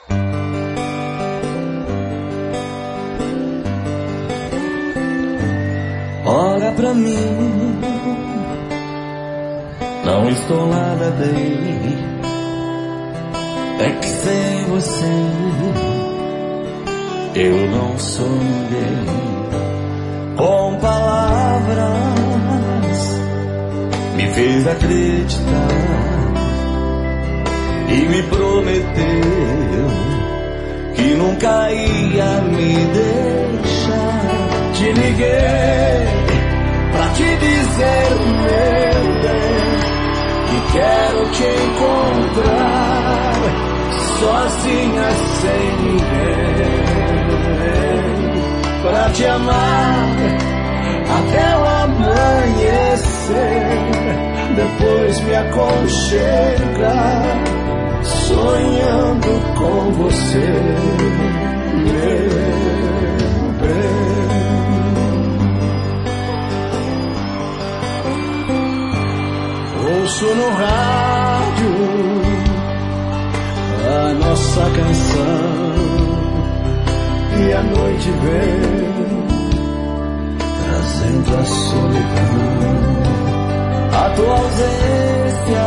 Olha pra mim, não estou nada bem. É que sem você eu não sou ninguém. Com palavras me fez acreditar e me prometeu que nunca ia me deixar. Te liguei pra te dizer, meu bem, que quero te encontrar sozinha, sem ninguém, pra te amar até o amanhecer, depois me aconchegar sonhando com você, meu bem. Ouço no rádio a nossa canção e a noite vem trazendo a solidão. A tua ausência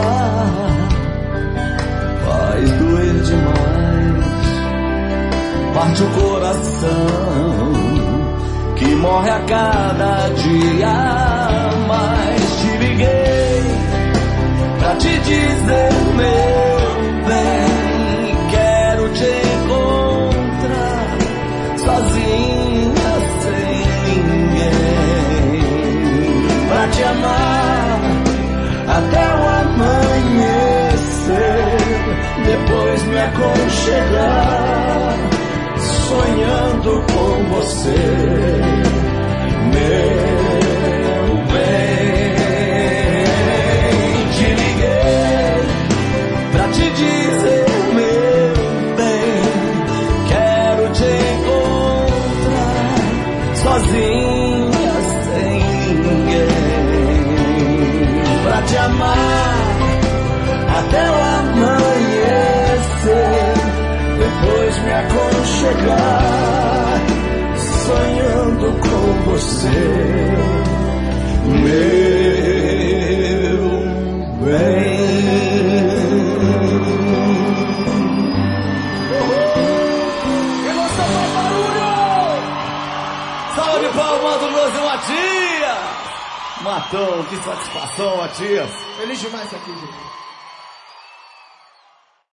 faz doer demais, parte o coração que morre a cada dia mais. Te liguei pra te dizer, meu bem, quero te encontrar sozinha, sem ninguém, pra te amar até o amanhecer, depois me aconchegar sonhando com você, meu bem. Sozinha, sem ninguém, pra te amar até o amanhecer, depois me aconchegar sonhando com você, meu bem. Salve palmas do Brasil, Matias! Matão, que satisfação, Matias! Feliz demais aqui, gente.